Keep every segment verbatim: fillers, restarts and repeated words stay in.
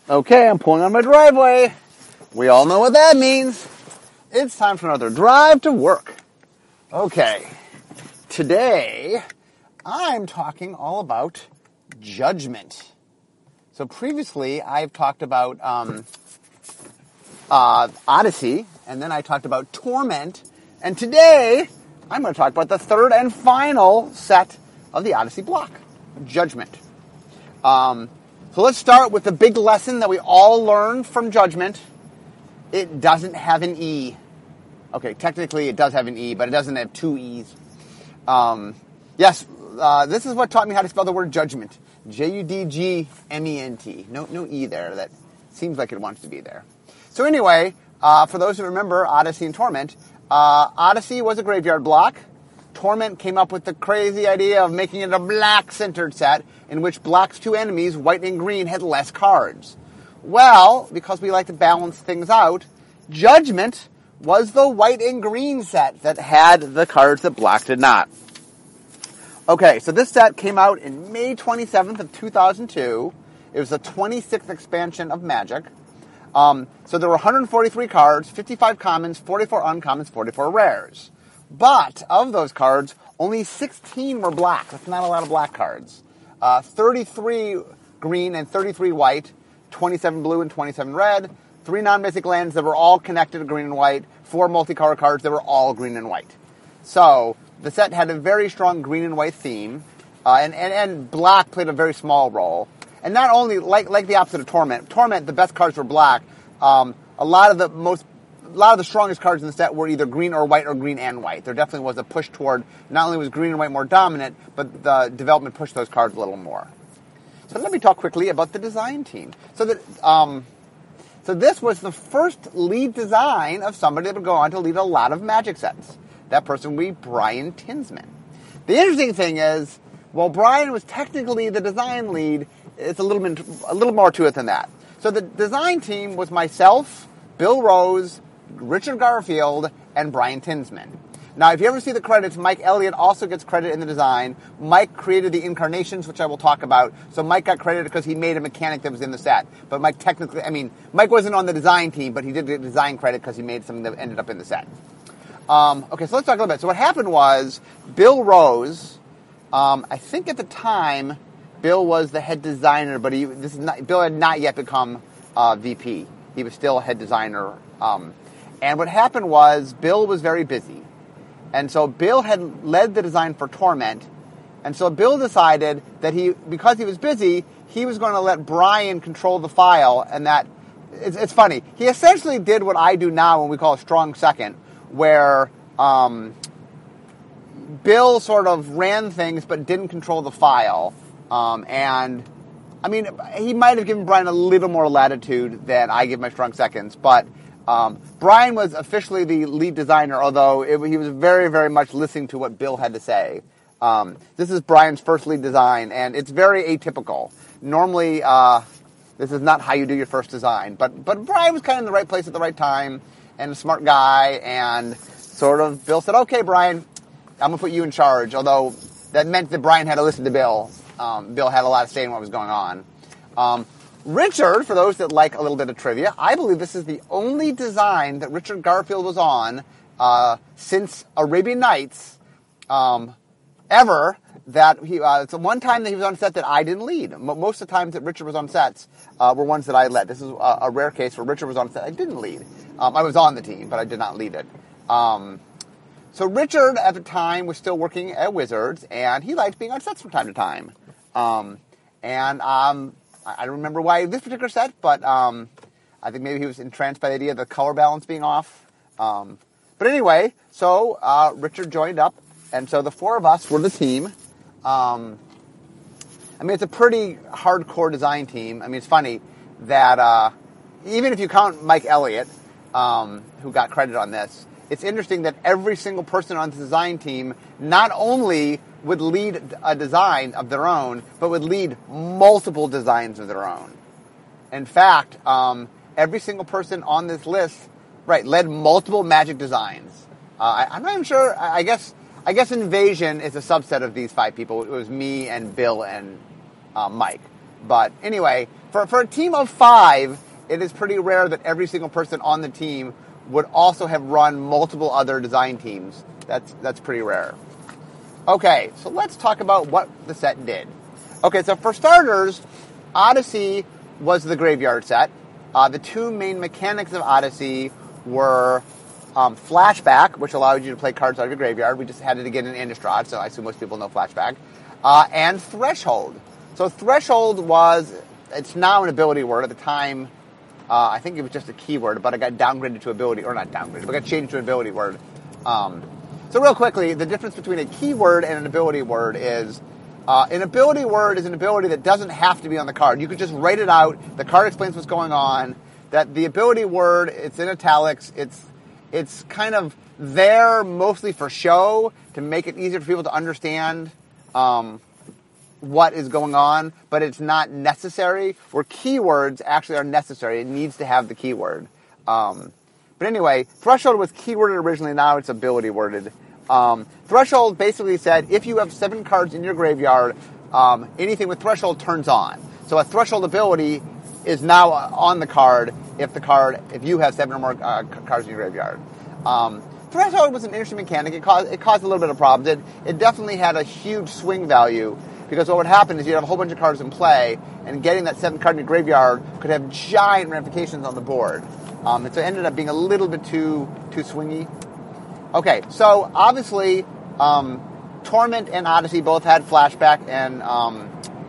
Okay, I'm pulling on my driveway. We all know what that means. It's time for another drive to work. Okay, today I'm talking all about judgment. So previously I've talked about um, uh, Odyssey, and then I talked about Torment, and today I'm going to talk about the third and final set of the Odyssey block, Judgment. Um, so let's start with the big lesson that we all learned from Judgment. It doesn't have an E. Okay, technically it does have an E, but it doesn't have two E's. Um, yes, uh, this is what taught me how to spell the word judgment. J U D G M E N T. No, no E there. That seems like it wants to be there. So anyway, uh, for those who remember Odyssey and Torment, uh, Odyssey was a graveyard block. Torment came up with the crazy idea of making it a black-centered set in which black's two enemies, white and green, had less cards. Well, because we like to balance things out, Judgment was the white and green set that had the cards that black did not. Okay, so this set came out in May twenty-seventh of two thousand two. It was the twenty-sixth expansion of Magic. Um, so there were one hundred forty-three cards, fifty-five commons, forty-four uncommons, forty-four rares. But of those cards, only sixteen were black. That's not a lot of black cards. Uh, thirty-three green and thirty-three white, twenty-seven blue and twenty-seven red, three non-basic lands that were all connected to green and white, four multi-color cards that were all green and white. So the set had a very strong green and white theme, uh, and, and, and black played a very small role. And not only, like like the opposite of Torment, Torment, the best cards were black. Um, a lot of the most, a lot of the strongest cards in the set were either green or white or green and white. There definitely was a push toward, not only was green and white more dominant, but the development pushed those cards a little more. So let me talk quickly about the design team. So that, um, so this was the first lead design of somebody that would go on to lead a lot of Magic sets. That person would be Brian Tinsman. The interesting thing is, while Brian was technically the design lead, it's a little bit, a little more to it than that. So the design team was myself, Bill Rose, Richard Garfield, and Brian Tinsman. Now, if you ever see the credits, Mike Elliott also gets credit in the design. Mike created the incarnations, which I will talk about. So Mike got credited because he made a mechanic that was in the set. But Mike technically, I mean, Mike wasn't on the design team, but he did get design credit because he made something that ended up in the set. Um, okay, so let's talk a little bit. So what happened was, Bill Rose, um, I think at the time, Bill was the head designer, but he this is not, Bill had not yet become uh, V P. He was still head designer. Um, and what happened was, Bill was very busy. And so Bill had led the design for Torment. And so Bill decided that he, because he was busy, he was going to let Brian control the file. And that, it's, it's funny. He essentially did what I do now when we call a strong second, where um, Bill sort of ran things but didn't control the file. Um, and, I mean, he might have given Brian a little more latitude than I give my strong seconds, but Um, Brian was officially the lead designer, although it, he was very, very much listening to what Bill had to say. Um, this is Brian's first lead design, and it's very atypical. Normally, uh, this is not how you do your first design, but but Brian was kind of in the right place at the right time, and a smart guy, and sort of Bill said, okay, Brian, I'm going to put you in charge, although that meant that Brian had to listen to Bill. Um, Bill had a lot of say in what was going on. Um, Richard, for those that like a little bit of trivia, I believe this is the only design that Richard Garfield was on uh, since Arabian Nights um, ever. That he, uh, it's the one time that he was on set that I didn't lead. M- most of the times that Richard was on sets uh, were ones that I led. This is a, a rare case where Richard was on set. I didn't lead. Um, I was on the team, but I did not lead it. Um, so Richard, at the time, was still working at Wizards, and he liked being on sets from time to time. Um, and... Um, I don't remember why this particular set, but um, I think maybe he was entranced by the idea of the color balance being off. Um, but anyway, so uh, Richard joined up, and so the four of us were the team. Um, I mean, it's a pretty hardcore design team. I mean, it's funny that uh, even if you count Mike Elliott, um, who got credit on this, it's interesting that every single person on the design team not only would lead a design of their own, but would lead multiple designs of their own. In fact, um, every single person on this list, right, led multiple Magic designs. Uh, I, I'm not even sure. I, I guess I guess Invasion is a subset of these five people. It was me and Bill and uh, Mike. But anyway, for, for a team of five, it is pretty rare that every single person on the team would also have run multiple other design teams. That's that's pretty rare. Okay, so let's talk about what the set did. Okay, so for starters, Odyssey was the graveyard set. Uh, the two main mechanics of Odyssey were um, Flashback, which allowed you to play cards out of your graveyard. We just had it again in Innistrad, so I assume most people know Flashback. Uh, and Threshold. So Threshold was, it's now an ability word. At the time, uh, I think it was just a keyword, but it got downgraded to ability, or not downgraded, but got changed to an ability word. Um, so real quickly, the difference between a keyword and an ability word is, uh, an ability word is an ability that doesn't have to be on the card. You could just write it out, the card explains what's going on, that the ability word, it's in italics, it's it's kind of there mostly for show, to make it easier for people to understand um, what is going on, but it's not necessary, where keywords actually are necessary. It needs to have the keyword. Um, but anyway, Threshold was keyworded originally, now it's ability worded. Um, Threshold basically said, if you have seven cards in your graveyard, um, anything with Threshold turns on. So a Threshold ability is now on the card if the card, if you have seven or more uh, cards in your graveyard. Um, Threshold was an interesting mechanic. It caused, it caused a little bit of problems. It, it definitely had a huge swing value, because what would happen is you'd have a whole bunch of cards in play, and getting that seventh card in your graveyard could have giant ramifications on the board. Um, and so it ended up being a little bit too too swingy. Okay, so obviously, um, Torment and Odyssey both had Flashback and um,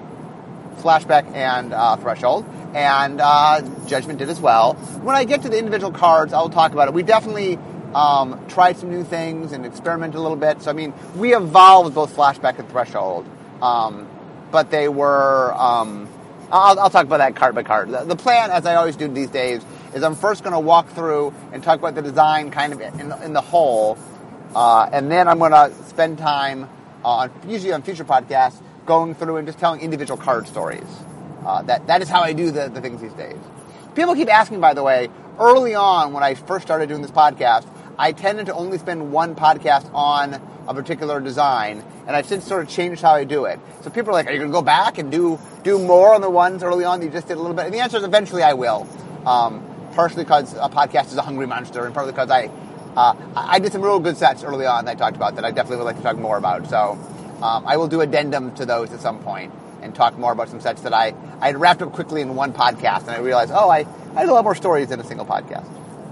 Flashback and uh, Threshold, and uh, Judgment did as well. When I get to the individual cards, I'll talk about it. We definitely um, tried some new things and experimented a little bit. So I mean, we evolved both Flashback and Threshold, um, but they were. Um, I'll, I'll talk about that card by card. The, the plan, as I always do these days, is I'm first going to walk through and talk about the design kind of in, in the whole, uh, and then I'm going to spend time, uh, usually on future podcasts, going through and just telling individual card stories. Uh, that that is how I do the, the things these days. People keep asking, by the way, early on when I first started doing this podcast, I tended to only spend one podcast on a particular design, and I've since sort of changed how I do it. So people are like, are you going to go back and do do more on the ones early on that you just did a little bit? And the answer is eventually I will. Um, partially because a podcast is a hungry monster, and partly because I uh, I did some real good sets early on that I talked about that I definitely would like to talk more about. So um, I will do addendum to those at some point and talk more about some sets that I, I had wrapped up quickly in one podcast, and I realized, oh, I, I had a lot more stories in a single podcast.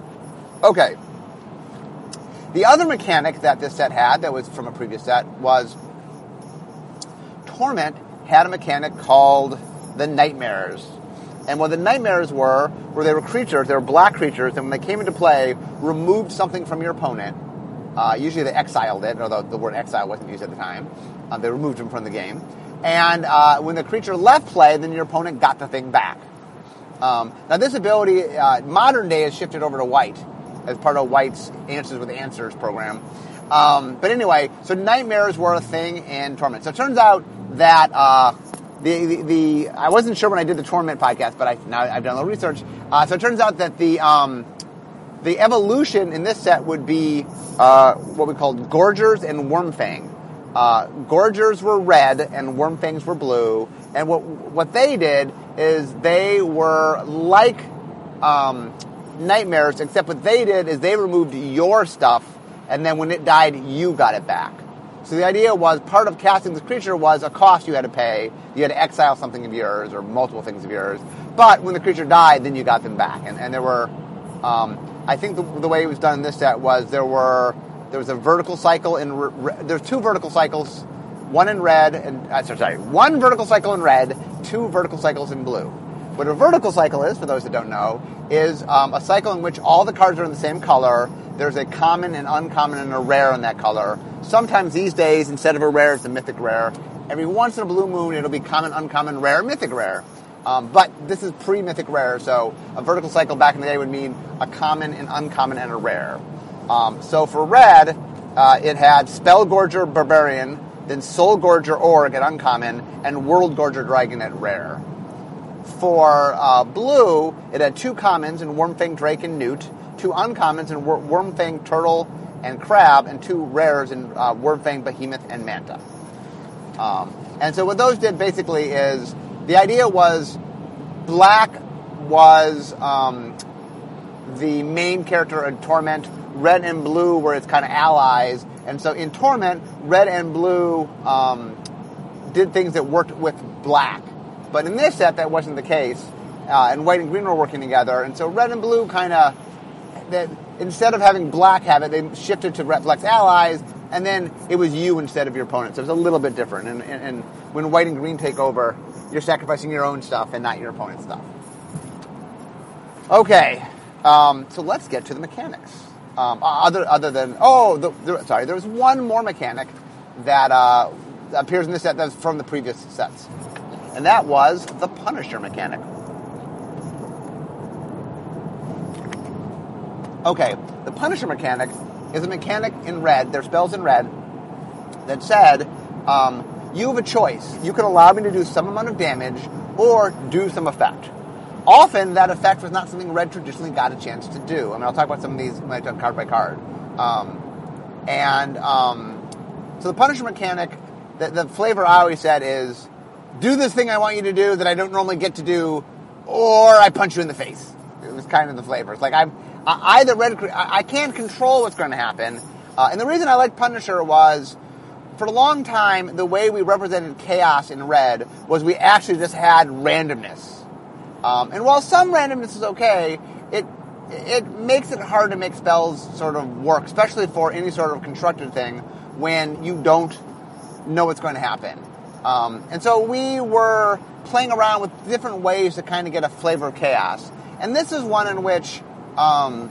Okay. The other mechanic that this set had that was from a previous set was Torment had a mechanic called the Nightmares. And what the Nightmares were, were they were creatures, they were black creatures, and when they came into play, removed something from your opponent. Uh, usually they exiled it, although the word exile wasn't used at the time. Uh, they removed him from the game. And uh, when the creature left play, then your opponent got the thing back. Um, now this ability, uh, modern day, has shifted over to white as part of White's Answers with Answers program. Um, but anyway, so Nightmares were a thing in Torment. So it turns out that uh, the, the the I wasn't sure when I did the Torment podcast, but I now I've done a little research. Uh, so it turns out that the um, the evolution in this set would be uh, what we called Gorgers and Wormfang. Uh, Gorgers were red and Wormfangs were blue, and what what they did is they were like um, Nightmares, except what they did is they removed your stuff, and then when it died, you got it back. So the idea was part of casting this creature was a cost you had to pay. You had to exile something of yours or multiple things of yours. But when the creature died, then you got them back. And, and there were, um, I think the, the way it was done in this set was there were there was a vertical cycle in re, re, there's two vertical cycles, one in red and uh, sorry, sorry, one vertical cycle in red, two vertical cycles in blue. What a vertical cycle is, for those that don't know, is um, a cycle in which all the cards are in the same color. There's a common and uncommon and a rare in that color. Sometimes these days, instead of a rare, it's a mythic rare. Every once in a blue moon, it'll be common, uncommon, rare, mythic rare. Um, but this is pre-mythic rare, so a vertical cycle back in the day would mean a common, an uncommon, and a rare. Um, so for red, uh, it had Spell Gorger Barbarian, then Soul Gorger Org at uncommon, and World Gorger Dragon at rare. For uh, blue, it had two commons in Wormfang Drake and Newt, two uncommons in Wor- Wormfang Turtle and Crab, and two rares in uh, Wormfang Behemoth and Manta. Um, and so what those did basically is, the idea was black was um, the main character in Torment. Red and blue were its kind of allies. And so in Torment, red and blue um, did things that worked with black. But in this set, that wasn't the case. Uh, and white and green were working together. And so red and blue kind of, that instead of having black have it, they shifted to red black's allies. And then it was you instead of your opponent. So it was a little bit different. And, and, and when white and green take over, you're sacrificing your own stuff and not your opponent's stuff. Okay, um, so let's get to the mechanics. Um, other other than, oh, the, the, sorry, there was one more mechanic that uh, appears in this set that's from the previous sets. And that was the Punisher mechanic. Okay, the Punisher mechanic is a mechanic in red, there's spells in red, that said, um, you have a choice. You can allow me to do some amount of damage or do some effect. Often, that effect was not something red traditionally got a chance to do. I mean, I'll talk about some of these when I talk card by card. Um, and um, so the Punisher mechanic, the, the flavor I always said is, do this thing I want you to do that I don't normally get to do, or I punch you in the face. It was kind of the flavor. It's like, I'm, I, either red, I, I can't control what's going to happen. Uh, and the reason I liked Punisher was, for a long time, the way we represented chaos in red was we actually just had randomness. Um, and while some randomness is okay, it it makes it hard to make spells sort of work, especially for any sort of constructed thing, when you don't know what's going to happen. Um, and so we were playing around with different ways to kind of get a flavor of chaos. And this is one in which um,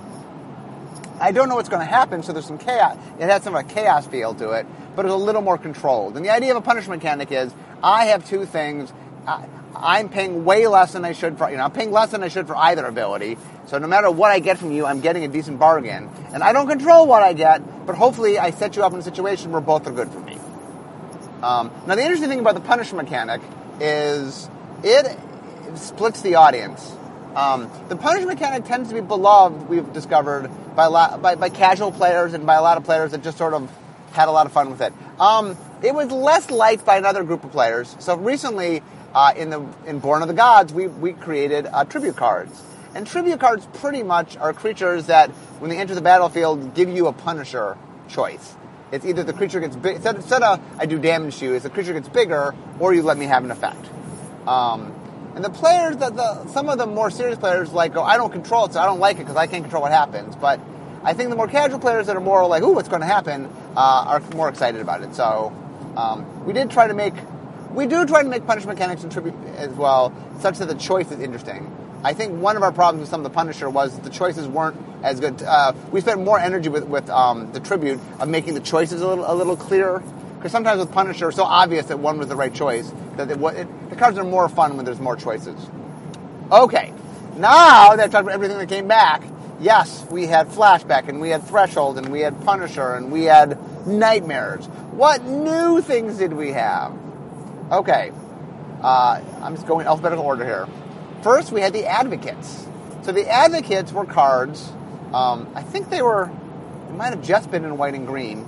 I don't know what's going to happen, so there's some chaos. It has some of a chaos feel to it, but it's a little more controlled. And the idea of a punishment mechanic is, I have two things. I, I'm paying way less than I should for, you know, I'm paying less than I should for either ability. So no matter what I get from you, I'm getting a decent bargain. And I don't control what I get, but hopefully I set you up in a situation where both are good for me. Um, now the interesting thing about the punishment mechanic is it splits the audience. Um, the punishment mechanic tends to be beloved, we've discovered, by, a lot, by, by casual players and by a lot of players that just sort of had a lot of fun with it. Um, it was less liked by another group of players. So recently, Uh, in the in Born of the Gods, we we created uh, tribute cards, and tribute cards pretty much are creatures that, when they enter the battlefield, give you a Punisher choice. It's either the creature gets big, instead, instead of I do damage to you, it's the creature gets bigger, or you let me have an effect. Um, and the players that the some of the more serious players like go, I don't control it, so I don't like it because I can't control what happens. But I think the more casual players that are more like, ooh, what's going to happen, uh, are more excited about it. So um, we did try to make. We do try to make punishment mechanics in Tribute as well, such that the choice is interesting. I think one of our problems with some of the Punisher was that the choices weren't as good. Uh, we spent more energy with, with um, the Tribute of making the choices a little a little clearer. Because sometimes with Punisher, it's so obvious that one was the right choice, that it, it, the cards are more fun when there's more choices. Okay, now that I've talked about everything that came back, yes, we had Flashback, and we had Threshold, and we had Punisher, and we had Nightmares. What new things did we have? Okay, uh, I'm just going alphabetical order here. First, we had the Advocates. So the Advocates were cards, um, I think they were, it might have just been in white and green.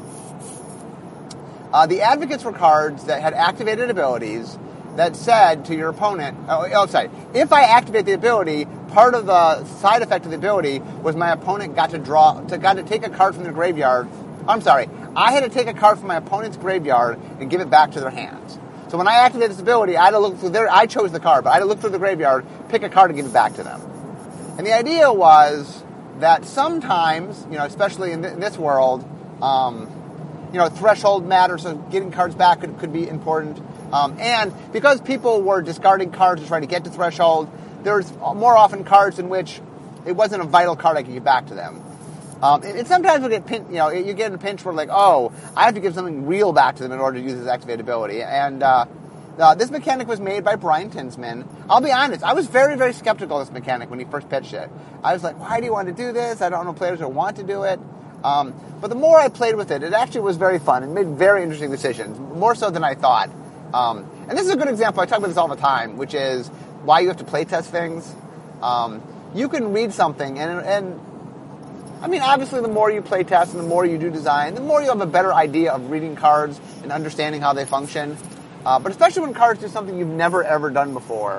Uh, the Advocates were cards that had activated abilities that said to your opponent, oh, oh, sorry, if I activate the ability, part of the side effect of the ability was my opponent got to draw, to, got to take a card from their graveyard. I'm sorry, I had to take a card from my opponent's graveyard and give it back to their hands. So when I activated this ability, I had to look through their, I chose the card, but I had to look through the graveyard, pick a card and give it back to them. And the idea was that sometimes, you know, especially in, th- in this world, um, you know, threshold matters, so getting cards back could, could be important. Um, and because people were discarding cards to try to get to threshold, there's more often cards in which it wasn't a vital card I could give back to them. Um, and, and sometimes we get pin, you know, you get in a pinch where like, oh, I have to give something real back to them in order to use this activate ability. And uh, uh, this mechanic was made by Brian Tinsman. I'll be honest, I was very, very skeptical of this mechanic when he first pitched it. I was like, why do you want to do this? I don't know players who want to do it. Um, but the more I played with it, it actually was very fun and made very interesting decisions, more so than I thought. Um, and this is a good example. I talk about this all the time, which is why you have to play test things. Um, you can read something and and. I mean, obviously, the more you play test and the more you do design, the more you have a better idea of reading cards and understanding how they function. Uh, but especially when cards do something you've never, ever done before,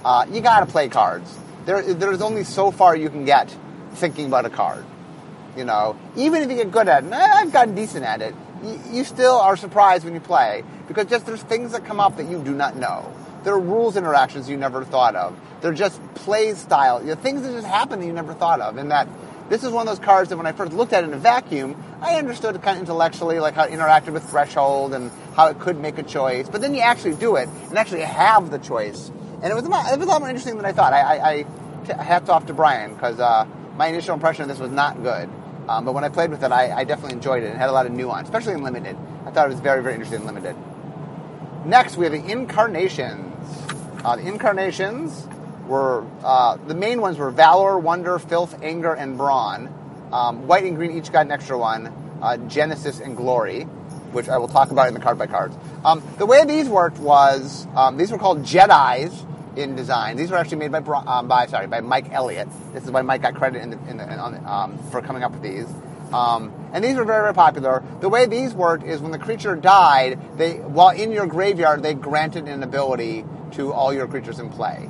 uh, you got to play cards. There, there's only so far you can get thinking about a card. You know, even if you get good at it, and I've gotten decent at it, you, you still are surprised when you play because just there's things that come up that you do not know. There are rules interactions you never thought of. They're just play style, you know, things that just happen that you never thought of. And that this is one of those cards that when I first looked at it in a vacuum, I understood it kind of intellectually, like how it interacted with Threshold and how it could make a choice. But then you actually do it and actually have the choice. And it was a lot, it was a lot more interesting than I thought. I, I, I t- hats off to Brian because uh, my initial impression of this was not good. Um, but when I played with it, I, I definitely enjoyed it and had a lot of nuance, especially in Limited. I thought it was very, very interesting in Limited. Next, we have the Incarnations. Uh, the Incarnations were, uh, the main ones were Valor, Wonder, Filth, Anger, and Brawn. Um, white and green each got an extra one, uh, Genesis and Glory, which I will talk about in the card by cards. Um, the way these worked was, um, these were called Jedis in design. These were actually made by, um, by sorry, by Mike Elliott. This is why Mike got credit in the, in the, on the, um, for coming up with these. Um, and these were very, very popular. The way these worked is when the creature died, they, while in your graveyard, they granted an ability to all your creatures in play.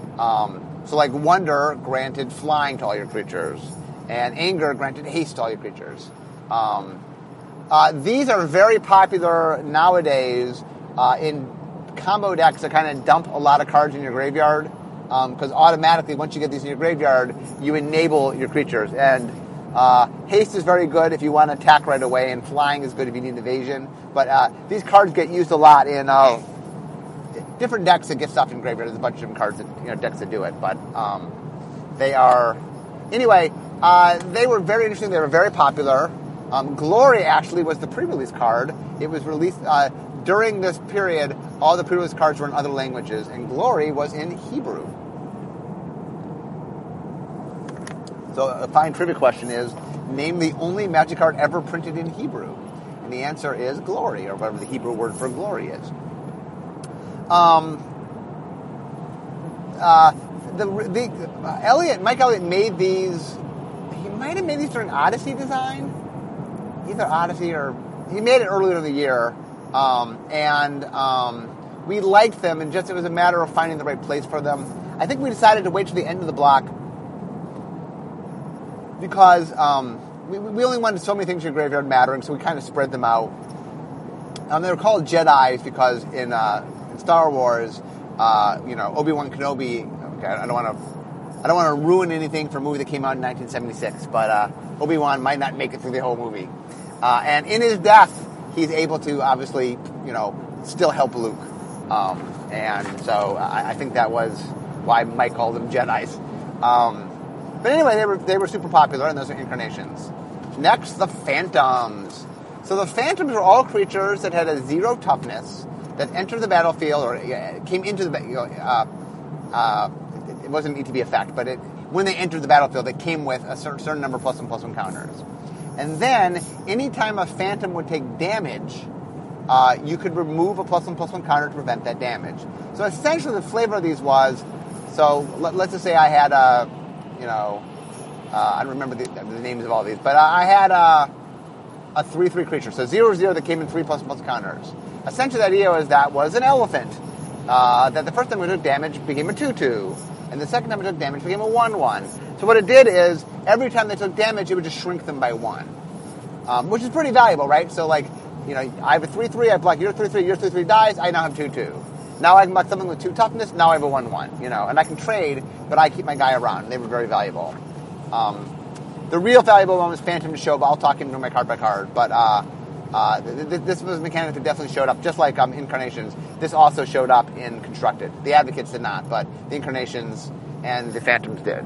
Um, so like Wonder granted flying to all your creatures, and Anger granted haste to all your creatures. Um, uh, these are very popular nowadays uh, in combo decks that kind of dump a lot of cards in your graveyard, because um, automatically once you get these in your graveyard, you enable your creatures. And uh, haste is very good if you want to attack right away, and flying is good if you need evasion. But uh, these cards get used a lot in uh, different decks that get stuff in graveyard. There's a bunch of different cards, that, you know, decks that do it. But um, they are anyway. Uh, they were very interesting. They were very popular. Um, Glory actually was the pre-release card. It was released uh, during this period. All the pre-release cards were in other languages, and Glory was in Hebrew. So a fine trivia question is, name the only Magic card ever printed in Hebrew. And the answer is Glory, or whatever the Hebrew word for glory is. Um, uh, the, the uh, Elliott, Mike Elliott made these, he might have made these during Odyssey design. Either Odyssey or, he made it earlier in the year. Um, and um, we liked them, and just it was a matter of finding the right place for them. I think we decided to wait till the end of the block because um, we, we only wanted so many things in your graveyard mattering, so we kind of spread them out. Um, they were called Jedis because in, uh, in Star Wars, uh, you know, Obi-Wan Kenobi. Okay, I don't want to, I don't want to ruin anything for a movie that came out in nineteen seventy-six, but uh, Obi-Wan might not make it through the whole movie. Uh, and in his death, he's able to obviously, you know, still help Luke. Um, and so I, I think that was why Mike called them Jedis. Um, but anyway, they were they were super popular, and those are Incarnations. Next, the Phantoms. So the Phantoms were all creatures that had a zero toughness that entered the battlefield or uh, came into the you know, uh, uh, it wasn't an E T B effect, but it when they entered the battlefield, it came with a certain, certain number of plus one plus one counters. And then, anytime a Phantom would take damage, uh, you could remove a plus one plus one counter to prevent that damage. So essentially, the flavor of these was, so let, let's just say I had a, you know, uh, I don't remember the, the names of all these, but I had a a three three creature, so zero zero that came in three plus plus counters. Essentially, the idea was that was an elephant. Uh, that the first time it took damage became a two two, and the second time it took damage became a one one. So what it did is, every time they took damage, it would just shrink them by one, um, which is pretty valuable, right? So, like, you know, I have a three three, I block your three three, your three three dies, I now have two two. Now I can block something with two toughness, now I have a one one, you know, and I can trade, but I keep my guy around. They were very valuable. Um, the real valuable one was Phantom to show, but I'll talk into my card by card, but uh, uh, th- th- this was a mechanic that definitely showed up, just like um, Incarnations. This also showed up in Constructed. The Advocates did not, but the Incarnations and the Phantoms did.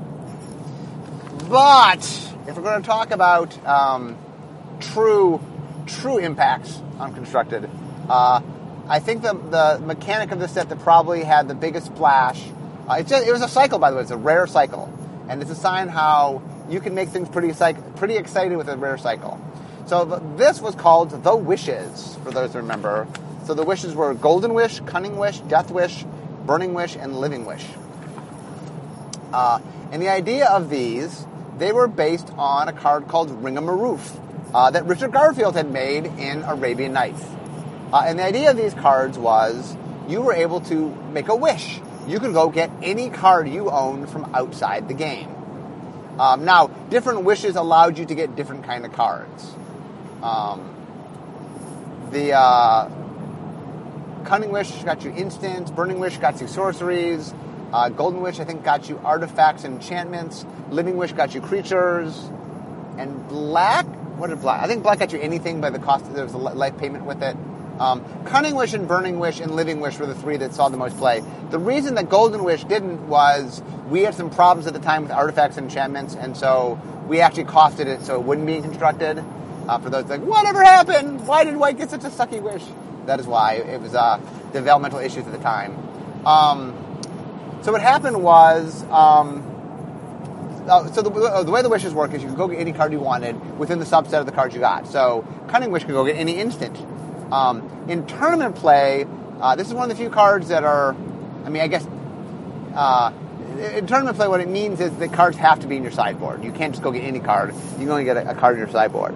But if we're going to talk about um, true, true impacts on Constructed, uh, I think the the mechanic of this set that probably had the biggest splash. Uh, it's just, it was a cycle, by the way. It's a rare cycle, and it's a sign how you can make things pretty pretty exciting with a rare cycle. So the, this was called the Wishes, for those who remember. So the wishes were Golden Wish, Cunning Wish, Death Wish, Burning Wish, and Living Wish. Uh, and the idea of these, they were based on a card called Ring-a-Maroof uh, that Richard Garfield had made in Arabian Nights. Uh, and the idea of these cards was you were able to make a wish. you could go get any card you own from outside the game. Um, now, different wishes allowed you to get different kind of cards. Um, the uh, Cunning Wish got you instants. Burning Wish got you sorceries. Uh, Golden Wish, I think, got you artifacts and enchantments. Living Wish got you creatures. And Black, what did Black? I think Black got you anything by the cost. There was a life payment with it. Um, Cunning Wish and Burning Wish and Living Wish were the three that saw the most play. The reason that Golden Wish didn't was we had some problems at the time with artifacts and enchantments, and so we actually costed it so it wouldn't be constructed. Uh, for those like, whatever happened? Why did White get such a sucky wish? That is why. It was uh, developmental issues at the time. Um, so what happened was, um, uh, so the, uh, the way the wishes work is you could go get any card you wanted within the subset of the cards you got. So Cunning Wish could go get any instant. Um, in tournament play, uh, this is one of the few cards that are, I mean, I guess, uh, in tournament play, what it means is that cards have to be in your sideboard. You can't just go get any card. You can only get a, a card in your sideboard.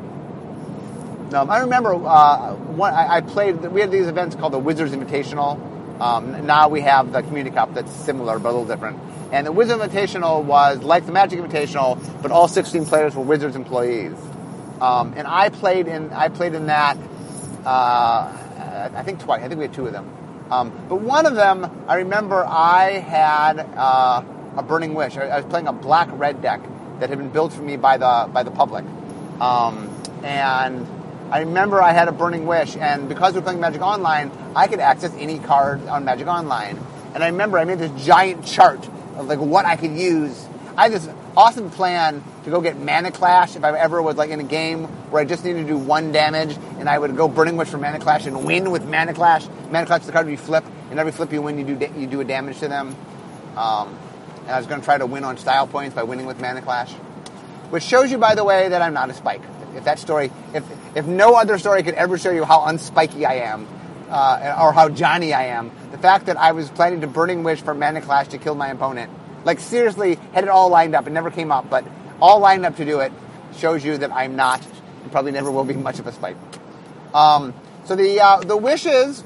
Um, I remember uh, one, I, I played, we had these events called the Wizards Invitational. Um, now we have the Community Cup that's similar but a little different. And the Wizards Invitational was like the Magic Invitational, but all sixteen players were Wizards employees. Um, and I played in, I played in that Uh, I think twice. I think we had two of them. Um, but one of them, I remember I had uh, a Burning Wish. I, I was playing a black-red deck that had been built for me by the by the public. Um, and I remember I had a Burning Wish, and because we were playing Magic Online, I could access any card on Magic Online. And I remember I made this giant chart of like what I could use. I had this awesome plan to go get Mana Clash if I ever was like in a game where I just needed to do one damage, and I would go Burning Wish for Mana Clash and win with Mana Clash. Mana Clash is the card you flip, and every flip you win, you do da- you do a damage to them. Um, and I was going to try to win on style points by winning with Mana Clash, which shows you, by the way, that I'm not a Spike. If that story, if if no other story could ever show you how unspiky I am, uh, or how Johnny I am, the fact that I was planning to Burning Wish for Mana Clash to kill my opponent. Like, seriously, had it all lined up. It never came up, but all lined up to do it shows you that I'm not, and probably never will be much of a Spike. Um, so the uh, the wishes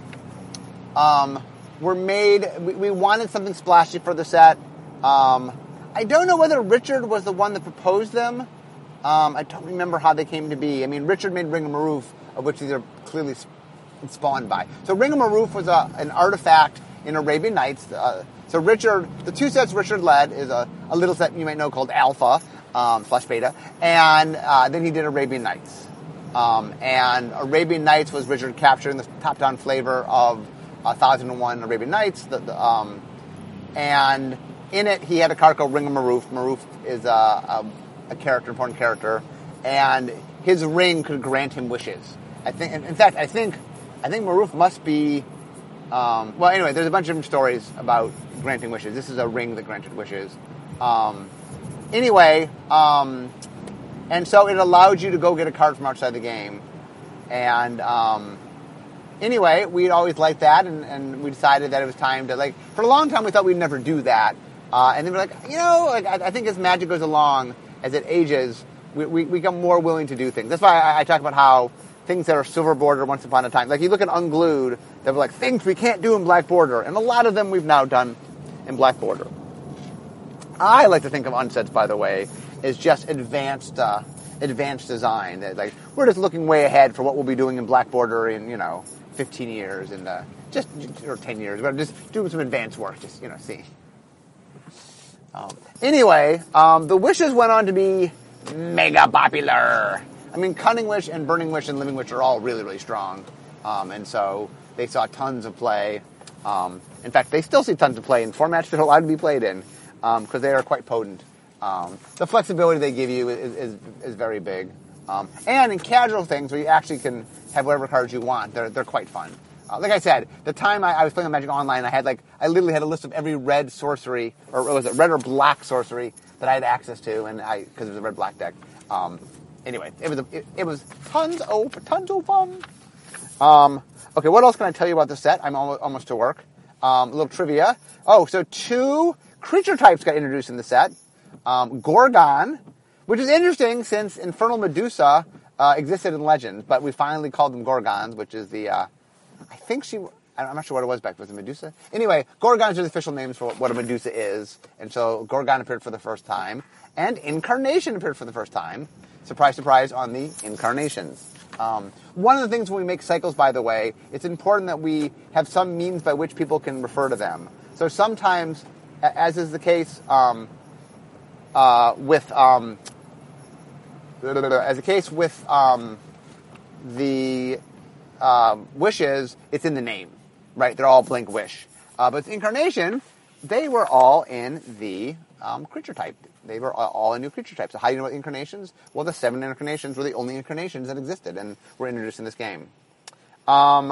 um, were made, we, we wanted something splashy for the set. Um, I don't know whether Richard was the one that proposed them. Um, I don't remember how they came to be. I mean, Richard made Ring of Maroof, of which these are clearly spawned by. So Ring of Maroof was a, an artifact in Arabian Nights. Uh, So Richard, the two sets Richard led is a, a little set you might know called Alpha, um, slash Beta, and uh, then he did Arabian Nights. Um, and Arabian Nights was Richard capturing the top-down flavor of one thousand one Arabian Nights, the, the, um, and in it he had a card called Ring of Maroof. Maroof is a, a, a character, important character, and his ring could grant him wishes. I think, in fact, I think, I think Maroof must be. Um, well, anyway, there's a bunch of different stories about granting wishes. This is a ring that granted wishes. Um, anyway, um, and so it allowed you to go get a card from outside the game. And um, anyway, we'd always liked that, and, and we decided that it was time to, like, for a long time we thought we'd never do that. Uh, and then we're like, you know, like I, I think as Magic goes along, as it ages, we, we, we become more willing to do things. That's why I, I talk about how things that are silver border once upon a time. Like, you look at Unglued, they were like, things we can't do in black border. And a lot of them we've now done in black border. I like to think of unsets, by the way, as just advanced uh, advanced design. That, like, we're just looking way ahead for what we'll be doing in black border in, you know, fifteen years and uh, just, or ten years. But just doing some advanced work, just, you know, see. Um, anyway, um, the wishes went on to be mega popular. I mean, Cunning Wish and Burning Wish and Living Wish are all really, really strong. Um, and so they saw tons of play. Um, in fact, they still see tons of play in formats that are allowed to be played in, because um, they are quite potent. Um, the flexibility they give you is, is, is very big. Um, and in casual things where you actually can have whatever cards you want, they're, they're quite fun. Uh, like I said, the time I, I was playing on Magic Online, I had like, I literally had a list of every red sorcery, or was it red or black sorcery that I had access to, and I, because it was a red-black deck. Um, Anyway, it was a, it, it was tons of tons of fun. Um, okay, what else can I tell you about this set? I'm almost, almost to work. Um, a little trivia. Oh, so two creature types got introduced in the set. Um, Gorgon, which is interesting since Infernal Medusa uh, existed in Legends, but we finally called them Gorgons, which is the. Uh, I think she. I'm not sure what it was back then. Was it Medusa? Anyway, Gorgons are the official names for what a Medusa is. And so Gorgon appeared for the first time. And Incarnation appeared for the first time. Surprise, surprise, on the Incarnations. Um, one of the things when we make cycles, by the way, it's important that we have some means by which people can refer to them. So sometimes, as is the case um, uh, with... Um, as the case with um, the uh, wishes, it's in the name. Right, they're all Blink Wish. Uh, but Incarnation, they were all in the um, creature type. They were all in new creature types. So how do you know about incarnations? Well, the seven incarnations were the only incarnations that existed and were introduced in this game. Um,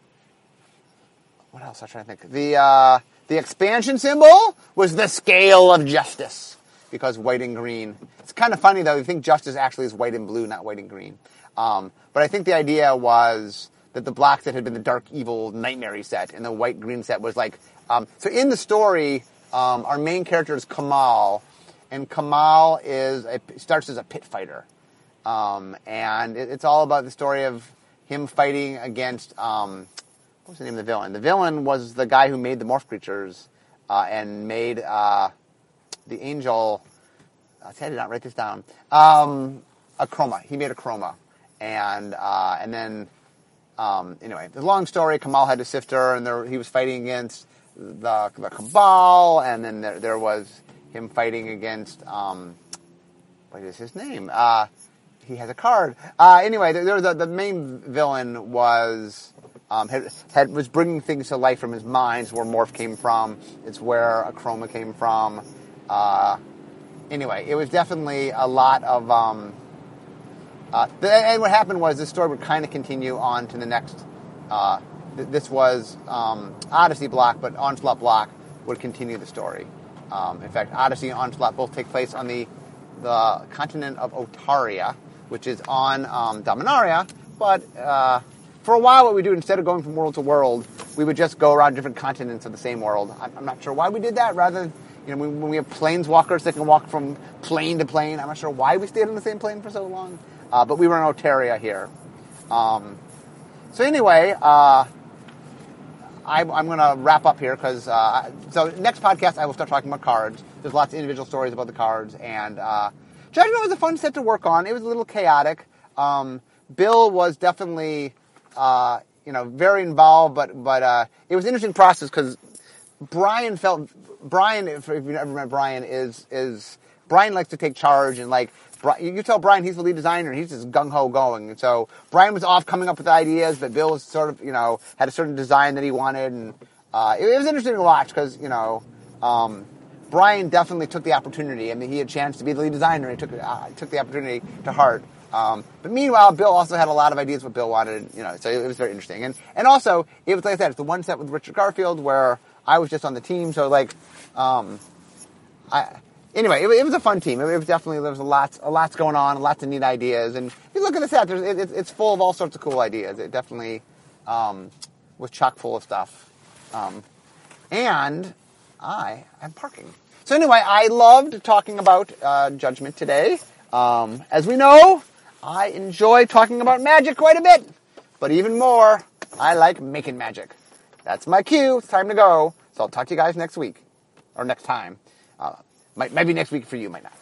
what else? I'm trying to think. The uh, the expansion symbol was the scale of justice because white and green. It's kind of funny though. You think justice actually is white and blue, not white and green. Um, but I think the idea was that the black set had been the dark, evil, nightmare set, and the white-green set was like... Um, so in the story, um, our main character is Kamal, and Kamal is a, starts as a pit fighter. Um, and it, it's all about the story of him fighting against... Um, what was the name of the villain? The villain was the guy who made the morph creatures uh, and made uh, the angel... I did not write this down. Um, a chroma. He made a chroma. And uh, and then... Um, anyway, the long story, Kamal had a sifter, and there, he was fighting against the, the Cabal, and then there, there was him fighting against, um, what is his name? Uh, he has a card. Uh, anyway, there, there was a, the main villain was, um, had, had, was bringing things to life from his mind. It's where Morph came from. It's where a Chroma came from. Uh, anyway, it was definitely a lot of, um, Uh, and what happened was this story would kind of continue on to the next. Uh, th- this was um, Odyssey block, but Onslaught block would continue the story. Um, in fact, Odyssey and Onslaught both take place on the the continent of Otaria, which is on um, Dominaria. But uh, for a while, what we do instead of going from world to world, we would just go around different continents of the same world. I'm, I'm not sure why we did that. Rather than you know, when, when we have planeswalkers that can walk from plane to plane, I'm not sure why we stayed on the same plane for so long. Uh, but we were in Otaria here. Um, so anyway, uh, I, I'm going to wrap up here because uh, so next podcast I will start talking about cards. There's lots of individual stories about the cards, and uh, Judgment was a fun set to work on. It was a little chaotic. Um, Bill was definitely uh, you know very involved, but but uh, it was an interesting process because Brian felt Brian. If you've never met Brian, is is Brian likes to take charge and like. You tell Brian he's the lead designer, and he's just gung-ho going. And so Brian was off coming up with ideas, but Bill was sort of, you know, had a certain design that he wanted. And uh, it, it was interesting to watch because, you know, um, Brian definitely took the opportunity. I mean, he had a chance to be the lead designer, and he took, uh, took the opportunity to heart. Um, but meanwhile, Bill also had a lot of ideas what Bill wanted, you know, so it was very interesting. And and also, it was like I said, it's the one set with Richard Garfield where I was just on the team, so like, um, I... Anyway, it, it was a fun team. It, it was definitely, there was a lot, a lot's going on, lots of neat ideas. And if you look at the set, there's, it, it, it's full of all sorts of cool ideas. It definitely um, was chock full of stuff. Um, and I am parking. So anyway, I loved talking about uh, Judgment today. Um, as we know, I enjoy talking about magic quite a bit. But even more, I like making magic. That's my cue. It's time to go. So I'll talk to you guys next week. Or next time. Uh, Might, maybe next week for you, might not.